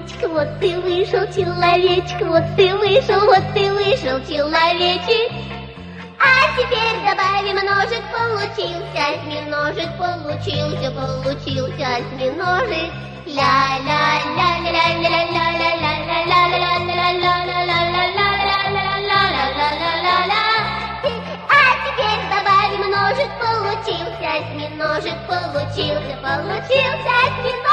человечек, вот ты вышел, человечек, вот ты вышел, человечек. А теперь добавим ножик, получился осьминожек, получился осьминожек. А теперь добавим ножик, получился осьминожек, получился осьминожек.